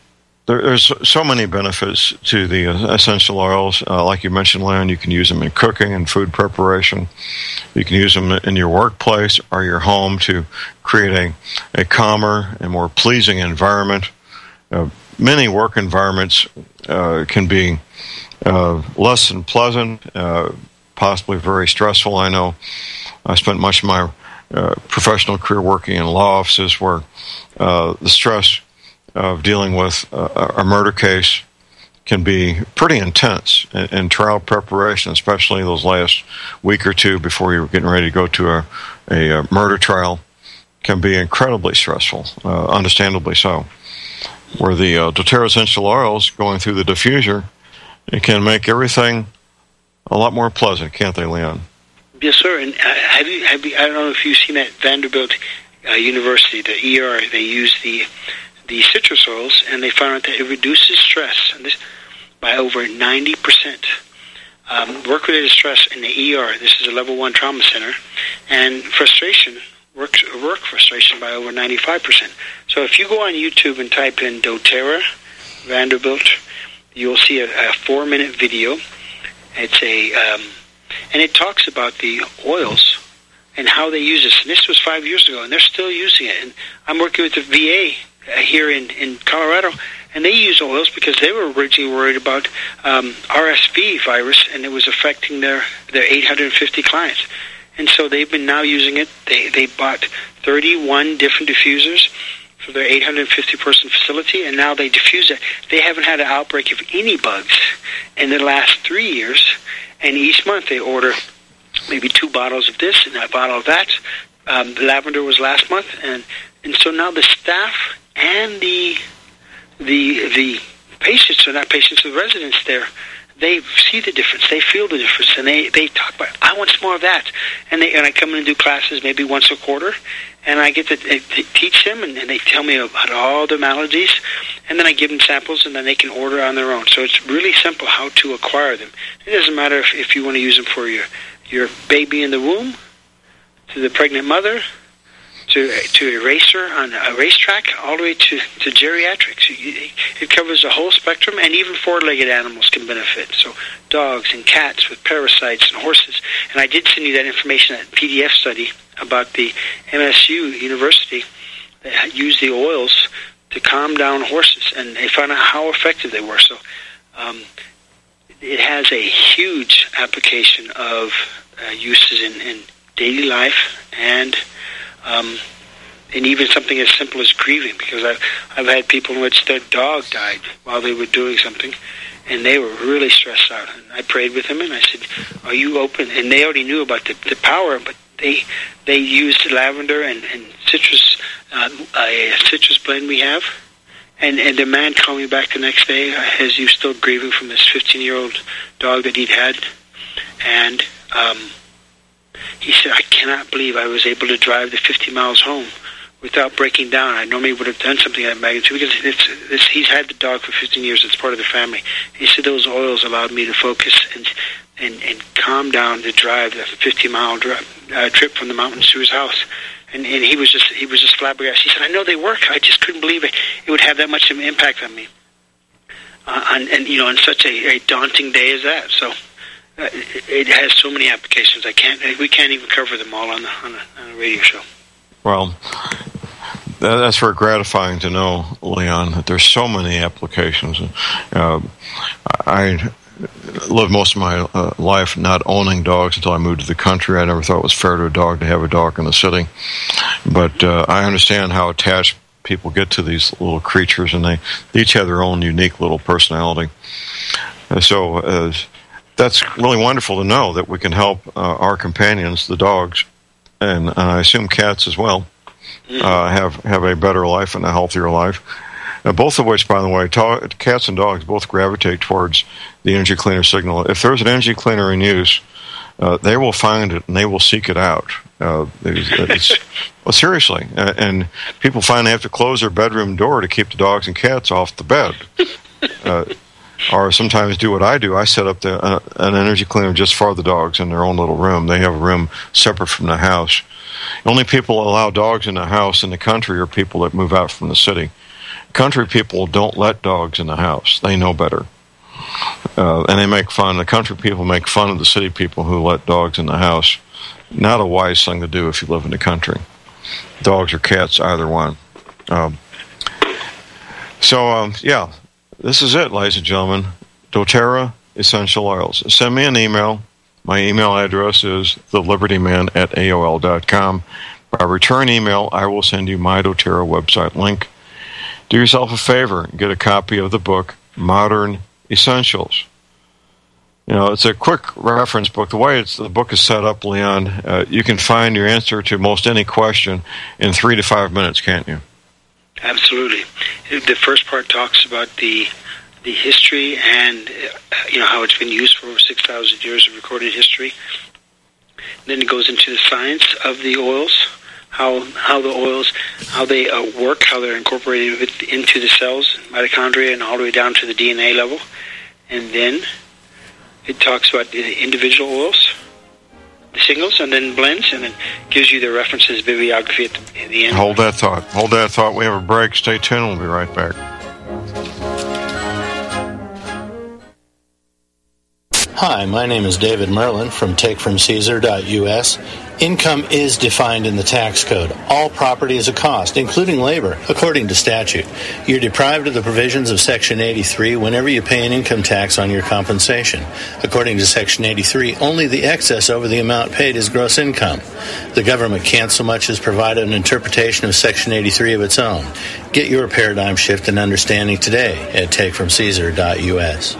there, there's so many benefits to the essential oils. Uh, like you mentioned, Leon, you can use them in cooking and food preparation. You can use them in your workplace or your home to create a, a calmer and more pleasing environment. Uh, many work environments uh, can be uh, less than pleasant, uh, possibly very stressful. I know I spent much of my uh, professional career working in law offices where uh, the stress of dealing with a, a murder case can be pretty intense. In, in trial preparation, especially those last week or two before you're getting ready to go to a, a, a murder trial, can be incredibly stressful, uh, understandably so. Where the uh, doTERRA essential oils going through the diffuser, it can make everything a lot more pleasant, can't they, Leon? Yes, sir. And uh, have you, have you, I don't know if you've seen at Vanderbilt uh, University, the E R, they use the the citrus oils, and they found out that it reduces stress and this, by over ninety percent. Um, work-related stress in the E R, this is a level one trauma center, and frustration, work, work frustration by over ninety-five percent. So if you go on YouTube and type in doTERRA Vanderbilt, you'll see a, a four-minute video. It's a, um, and it talks about the oils and how they use this. And this was five years ago, and they're still using it. And I'm working with the V A uh, here in, in Colorado, and they use oils because they were originally worried about um, R S V virus, and it was affecting their, their eight hundred fifty clients. And so they've been now using it. They they bought thirty-one different diffusers for their eight hundred fifty person facility, and now they diffuse it. They haven't had an outbreak of any bugs in the last three years, and each month they order maybe two bottles of this and a bottle of that. Um, the lavender was last month, and, and so now the staff and the the the patients, or not patients, the residents there, they see the difference, they feel the difference, and they, they talk about, I want some more of that. And they and I come in and do classes maybe once a quarter, and I get to, to teach them, and, and they tell me about all the maladies, and then I give them samples, and then they can order on their own. So it's really simple how to acquire them. It doesn't matter if, if you want to use them for your, your baby in the womb, to the pregnant mother, to to a racer on a racetrack, all the way to, to geriatrics. It covers the whole spectrum, and even four-legged animals can benefit. So dogs and cats with parasites and horses. And I did send you that information, that P D F study about the M S U University that used the oils to calm down horses, and they found out how effective they were. So um, it has a huge application of uh, uses in, in daily life, and Um, and even something as simple as grieving, because I've, I've had people in which their dog died while they were doing something, and they were really stressed out. And I prayed with them, and I said, are you open? And they already knew about the, the power, but they they used lavender and, and citrus, uh, a citrus blend we have. And, and the man called me back the next day, as he was still grieving from this fifteen-year-old dog that he'd had. And um he said, I cannot believe I was able to drive the fifty miles home without breaking down. I normally would have done something of that magnitude, because it's, it's, he's had the dog for fifteen years. It's part of the family. He said those oils allowed me to focus and and, and calm down to drive the fifty-mile uh, trip from the mountains to his house. And, and he was just he was just flabbergasted. He said, I know they work. I just couldn't believe it. It would have that much of an impact on me. Uh, and, and, you know, on such a, a daunting day as that. So Uh, it, it has so many applications. I can't. We can't even cover them all on the on a, on a radio show. Well, that, that's very gratifying to know, Leon, that there's so many applications. Uh, I lived most of my uh, life not owning dogs until I moved to the country. I never thought it was fair to a dog to have a dog in the city, but uh, I understand how attached people get to these little creatures, and they, they each have their own unique little personality. Uh, so. Uh, That's really wonderful to know that we can help uh, our companions, the dogs, and, and I assume cats as well, uh, have have a better life and a healthier life. Uh, both of which, by the way, to- cats and dogs both gravitate towards the energy cleaner signal. If there's an energy cleaner in use, uh, they will find it and they will seek it out. Uh, it's, it's, well, seriously, uh, and people find they have to close their bedroom door to keep the dogs and cats off the bed. Uh, Or sometimes do what I do. I set up the, uh, an energy cleaner just for the dogs in their own little room. They have a room separate from the house. The only people that allow dogs in the house in the country are people that move out from the city. Country people don't let dogs in the house. They know better. Uh, and they make fun. The country people make fun of the city people who let dogs in the house. Not a wise thing to do if you live in the country. Dogs or cats, either one. Um, so, um, yeah, this is it, ladies and gentlemen. doTERRA Essential Oils. Send me an email. My email address is the liberty man at A O L dot com. By return email, I will send you my doTERRA website link. Do yourself a favor and get a copy of the book, Modern Essentials. You know, it's a quick reference book. The way it's, the book is set up, Leon, uh, you can find your answer to most any question in three to five minutes, can't you? Absolutely. The first part talks about the the history and, uh, you know, how it's been used for over six thousand years of recorded history. Then it goes into the science of the oils, how how the oils, how they uh, work, how they're incorporated with, into the cells, mitochondria, and all the way down to the D N A level. And then it talks about the individual oils, the singles, and then blends, and then gives you the references, bibliography at the, at the end. Hold that thought. Hold that thought. We have a break. Stay tuned. We'll be right back. Hi, my name is David Merlin from take from caesar dot U S. Income is defined in the tax code. All property is a cost, including labor, according to statute. You're deprived of the provisions of Section eighty-three whenever you pay an income tax on your compensation. According to Section eighty-three, only the excess over the amount paid is gross income. The government can't so much as provide an interpretation of Section eighty-three of its own. Get your paradigm shift and understanding today at take from caesar dot U S.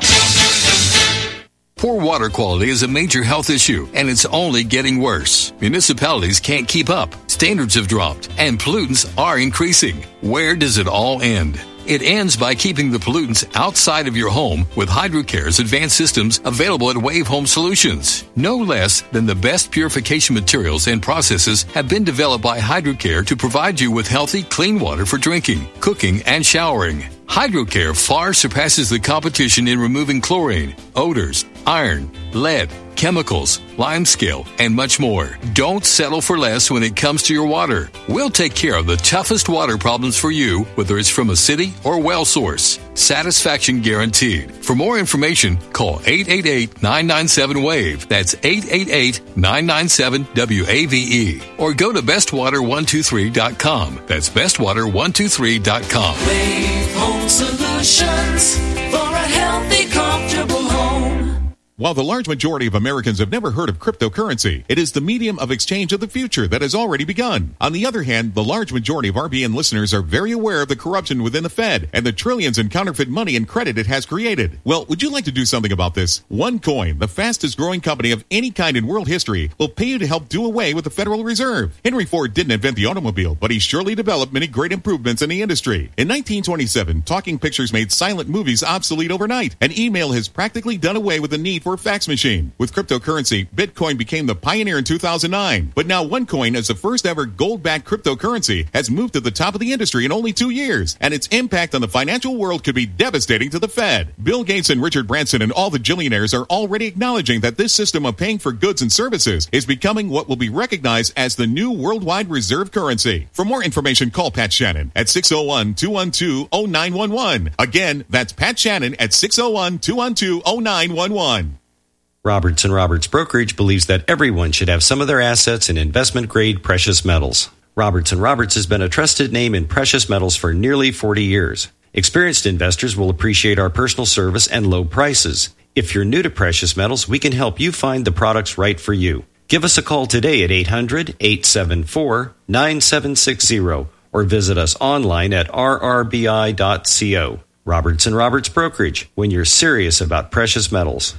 Poor water quality is a major health issue, and it's only getting worse. Municipalities can't keep up. Standards have dropped, and pollutants are increasing. Where does it all end? It ends by keeping the pollutants outside of your home with HydroCare's advanced systems available at Wave Home Solutions. No less than the best purification materials and processes have been developed by HydroCare to provide you with healthy, clean water for drinking, cooking, and showering. HydroCare far surpasses the competition in removing chlorine, odors, iron, lead, chemicals, limescale, and much more. Don't settle for less when it comes to your water. We'll take care of the toughest water problems for you, whether it's from a city or well source. Satisfaction guaranteed. For more information, call eight eight eight, nine nine seven, WAVE. That's eight eight eight, nine nine seven, W A V E. Or go to best water one two three dot com. That's best water one two three dot com. Wave Home Solutions for a healthy, comfortable home. While the large majority of Americans have never heard of cryptocurrency, it is the medium of exchange of the future that has already begun. On the other hand, the large majority of R B N listeners are very aware of the corruption within the Fed and the trillions in counterfeit money and credit it has created. Well, would you like to do something about this? OneCoin, the fastest growing company of any kind in world history, will pay you to help do away with the Federal Reserve. Henry Ford didn't invent the automobile, but he surely developed many great improvements in the industry. In nineteen twenty-seven, talking pictures made silent movies obsolete overnight, and email has practically done away with the need for a fax machine. With cryptocurrency, Bitcoin became the pioneer in two thousand nine. But now OneCoin, as the first ever gold-backed cryptocurrency, has moved to the top of the industry in only two years. And its impact on the financial world could be devastating to the Fed. Bill Gates and Richard Branson and all the billionaires are already acknowledging that this system of paying for goods and services is becoming what will be recognized as the new worldwide reserve currency. For more information, call Pat Shannon at six oh one, two one two, oh nine one one. Again, that's Pat Shannon at six oh one, two one two, oh nine one one. Roberts and Roberts Brokerage believes that everyone should have some of their assets in investment-grade precious metals. Roberts and Roberts has been a trusted name in precious metals for nearly forty years. Experienced investors will appreciate our personal service and low prices. If you're new to precious metals, we can help you find the products right for you. Give us a call today at eight hundred, eight seven four, nine seven six zero or visit us online at r r b i dot co. Roberts and Roberts Brokerage, when you're serious about precious metals.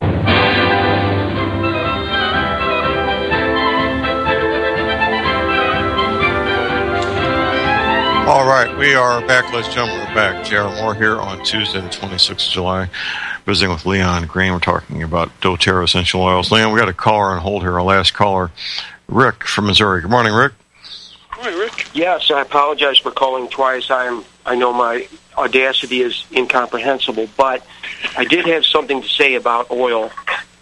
All right, we are back. Ladies and gentlemen, we're back. J R Moore here on Tuesday, the twenty-sixth of July, visiting with Leon Green. We're talking about doTERRA Essential Oils. Leon, we got a caller on hold here, our last caller, Rick from Missouri. Good morning, Rick. Good morning, Rick. Yes, I apologize for calling twice. I'm, I know my audacity is incomprehensible, but I did have something to say about oil.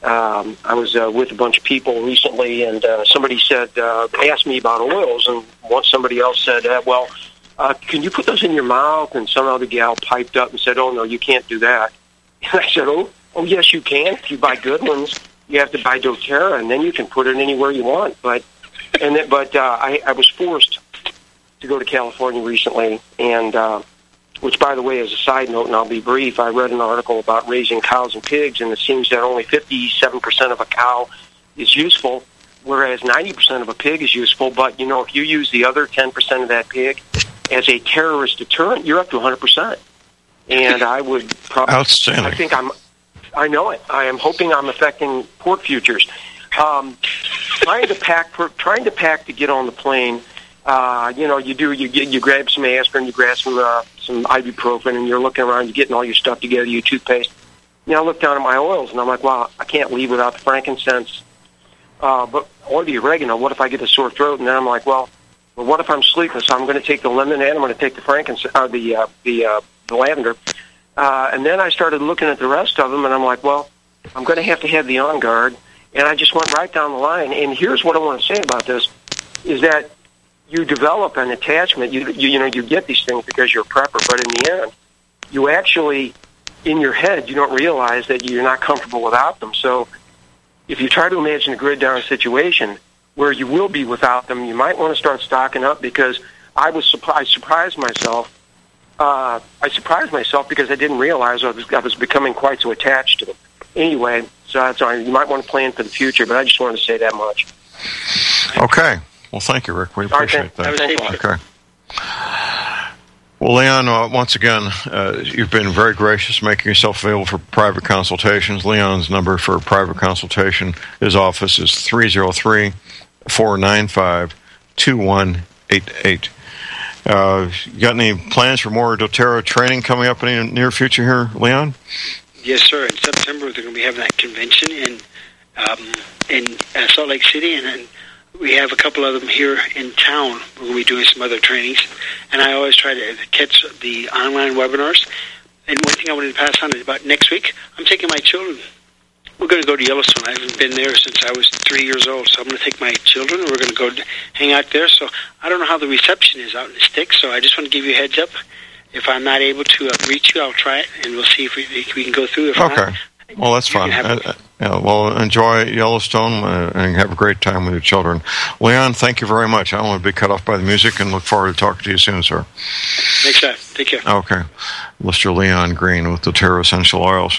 Um, I was uh, with a bunch of people recently, and uh, somebody said, uh, asked me about oils, and once somebody else said, uh, well, uh, can you put those in your mouth? And some other gal piped up and said, oh, no, you can't do that. And I said, oh, oh, yes, you can. If you buy good ones, you have to buy doTERRA, and then you can put it anywhere you want. But and then, but uh, I, I was forced to go to California recently, and uh, which, by the way, as a side note, and I'll be brief, I read an article about raising cows and pigs, and it seems that only fifty-seven percent of a cow is useful, whereas ninety percent of a pig is useful. But, you know, if you use the other ten percent of that pig as a terrorist deterrent, you're up to one hundred percent. And I would probably... Outstanding. I think I'm... I know it. I am hoping I'm affecting pork futures. Um, trying to pack, for, trying to pack to get on the plane. Uh, you know, you do. You get, you grab some aspirin, you grab some uh, some ibuprofen, and you're looking around. You're getting all your stuff together. Your toothpaste. Now I look down at my oils, and I'm like, wow, I can't leave without the frankincense. Uh, but or the oregano. What if I get a sore throat? And then I'm like, well, well what if I'm sleepless? I'm going to take the lemon and I'm going to take the frankincense, uh, the uh, the uh, the lavender. Uh, and then I started looking at the rest of them, and I'm like, well, I'm going to have to have the On Guard. And I just went right down the line. And here's what I want to say about this, is that you develop an attachment. You, you, you know, you get these things because you're a prepper, but in the end, you actually, in your head, you don't realize that you're not comfortable without them. So if you try to imagine a grid-down situation where you will be without them, you might want to start stocking up, because I was surprised, I surprised myself. Uh, I surprised myself because I didn't realize I was, I was becoming quite so attached to them. Anyway, so that's all. You might want to plan for the future, but I just wanted to say that much. Okay. Well, thank you, Rick. We appreciate okay. that. Okay. Well, Leon, uh, once again, uh, you've been very gracious making yourself available for private consultations. Leon's number for private consultation, his office is three oh three, four nine five, two one eight eight. Uh, you got any plans for more doTERRA training coming up in the near future here, Leon? Yes, sir. In September, they're going to be having that convention in um, in uh, Salt Lake City, and then we have a couple of them here in town. We're going to be doing some other trainings, and I always try to catch the online webinars. And one thing I wanted to pass on is about next week, I'm taking my children. We're going to go to Yellowstone. I haven't been there since I was three years old, so I'm going to take my children, and we're going to go hang out there. So I don't know how the reception is out in the sticks, so I just want to give you a heads up. If I'm not able to uh, reach you, I'll try it, and we'll see if we, if we can go through. If okay. Not, well, that's fun. Uh, uh, yeah, well, enjoy Yellowstone uh, and have a great time with your children. Leon, thank you very much. I don't want to be cut off by the music, and look forward to talking to you soon, sir. Thanks, sir. Take care. Okay. Mister Leon Green with doTERRA Essential Oils.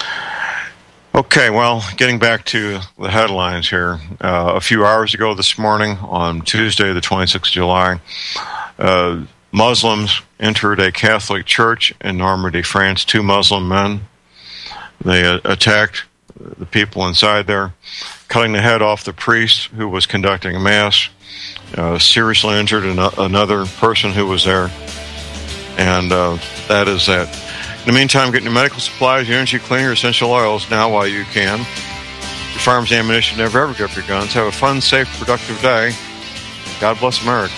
Okay, well, getting back to the headlines here. Uh, a few hours ago this morning, on Tuesday, the twenty-sixth of July, uh, Muslims entered a Catholic church in Normandy, France. Two Muslim men. They uh, attacked the people inside there, cutting the head off the priest who was conducting a mass, uh, seriously injured an- another person who was there. And uh, that is that. In the meantime, get your medical supplies, your energy cleaner, your essential oils now while you can. Your firearms ammunition, never ever give up your guns. Have a fun, safe, productive day. God bless America.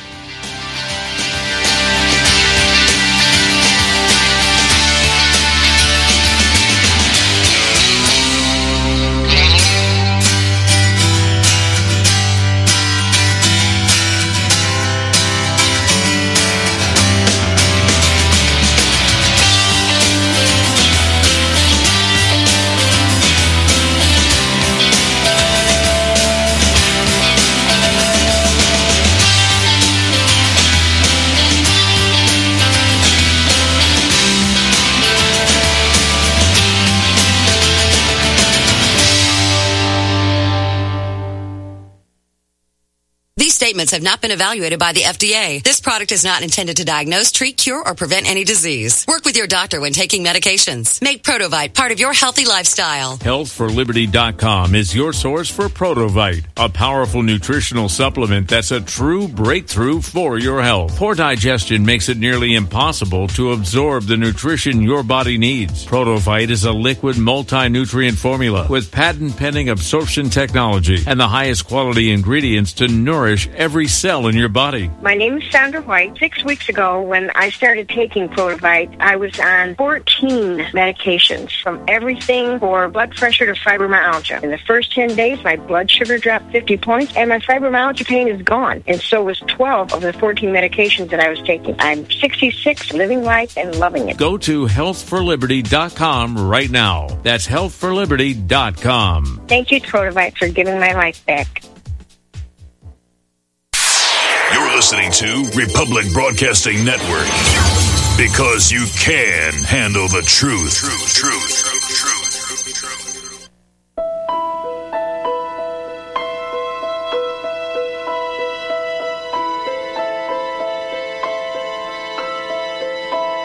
Statements have not been evaluated by the F D A. This product is not intended to diagnose, treat, cure, or prevent any disease. Work with your doctor when taking medications. Make Protovite part of your healthy lifestyle. health for liberty dot com is your source for Protovite, a powerful nutritional supplement that's a true breakthrough for your health. Poor digestion makes it nearly impossible to absorb the nutrition your body needs. Protovite is a liquid multi-nutrient formula with patent-pending absorption technology and the highest quality ingredients to nourish every every cell in your body. My name is Sandra White. Six weeks ago, when I started taking Protovite, I was on fourteen medications, from everything for blood pressure to fibromyalgia. In the first ten days, my blood sugar dropped fifty points, and my fibromyalgia pain is gone. And so was twelve of the fourteen medications that I was taking. I'm sixty-six, living life and loving it. Go to health for liberty dot com right now. That's health for liberty dot com. Thank you, Protovite, for giving my life back. You're listening to Republic Broadcasting Network, because you can handle the truth. Truth, truth, truth.